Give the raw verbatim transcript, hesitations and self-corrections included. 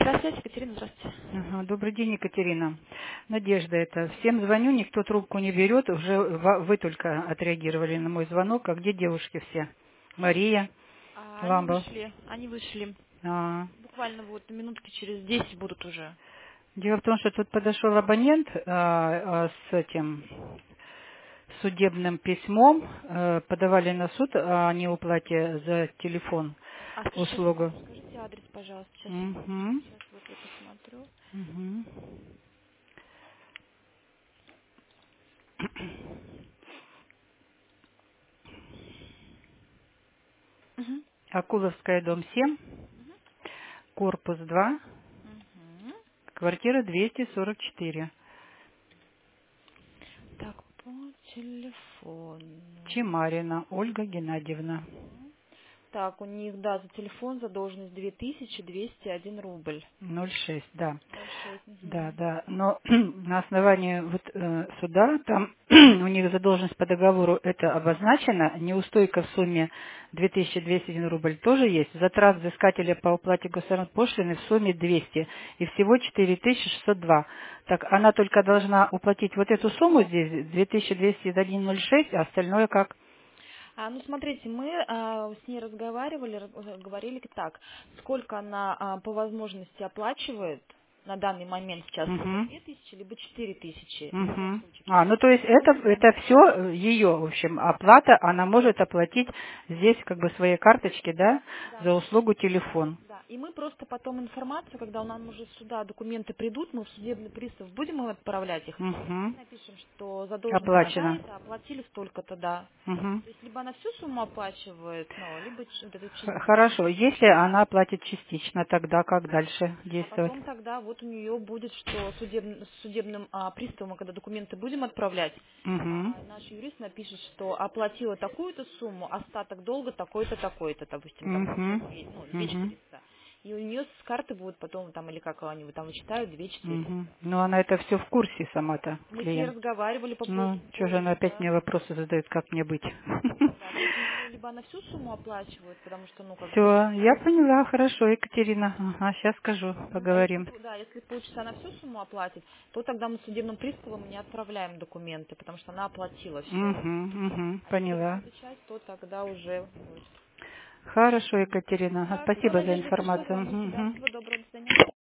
Здравствуйте, Екатерина, здравствуйте. Ага, добрый день, Екатерина. Надежда это. Всем звоню, никто трубку не берет. Уже ва- вы только отреагировали на мой звонок. А где девушки все? Мария, А, они Ламба. вышли, они вышли. А, Буквально вот минутки через десять будут уже. Дело в том, что тут подошел абонент а, а, с этим судебным письмом. Э, подавали на суд о неуплате за телефон А скажите, услугу. скажите адрес, пожалуйста. Сейчас, Угу. сейчас вот я посмотрю. Угу. Угу. Акуловская, дом семь, корпус два, Угу. квартира двести сорок четыре. Так, по телефону. Чемарина Ольга Геннадьевна. Так, у них, да, за телефон задолженность две тысячи двести один рубль. ноль шесть, да. ноль шесть. Да, Угу. да. Но на основании вот, э, суда, там у них задолженность по договору это обозначено, неустойка в сумме две тысячи двести один рубль тоже есть, затрат взыскателя по уплате государственной пошлины в сумме двести и всего четыре тысячи шестьсот два. Так она только должна уплатить вот эту сумму здесь, две тысячи двести один ноль шесть, а остальное как? А, ну, смотрите, мы а, с ней разговаривали, раз- говорили так, сколько она а, по возможности оплачивает на данный момент сейчас, либо Угу. две тысячи, либо четыре тысячи, в любом Мгм. случае. А, ну то есть это, это все ее, в общем, оплата, она может оплатить здесь как бы своей карточки, да, Да, за услугу телефон. да. И мы просто потом информацию, когда у нас уже сюда документы придут, мы в судебный пристав будем им отправлять их, мы Угу. напишем, что задолженность Оплачено. такая-то, оплатили столько-то, да. Угу. То есть либо она всю сумму оплачивает, ну, либо ч- вот эту Х- частично. Хорошо, если она оплатит частично, тогда как дальше А действовать? потом тогда вот у нее будет, что судеб- с судебным а, приставом, мы когда документы будем отправлять, Угу. а, наш юрист напишет, что оплатила такую-то сумму, остаток долга такой-то, такой-то, допустим, там Угу. сумма две, ну, две Угу. четыреста. И у нее с карты будет потом, там, или как они там вычитают, две Угу. четыреста. Ну она это все в курсе сама-то, Мы с ней клиент. разговаривали по, по Ну, этому что же она поводу, опять да. мне вопросы задает, как мне быть? Да, то есть у нее либо она всю сумму оплачивает, потому что, ну, как бы Все, сейчас я поняла, хорошо, Екатерина. Ага, сейчас скажу, Мгм. А если, поговорим. по- да, если получится она всю сумму оплатит, то тогда мы судебным приставам не отправляем документы, потому что она оплатила все. Угу, угу, А если поняла. какую-то часть, то тогда уже будет. Хорошо, Екатерина. Хорошо, Спасибо за Надежда, если что, информацию. звоните. Мгм, Да, мгм. всего доброго, до свидания.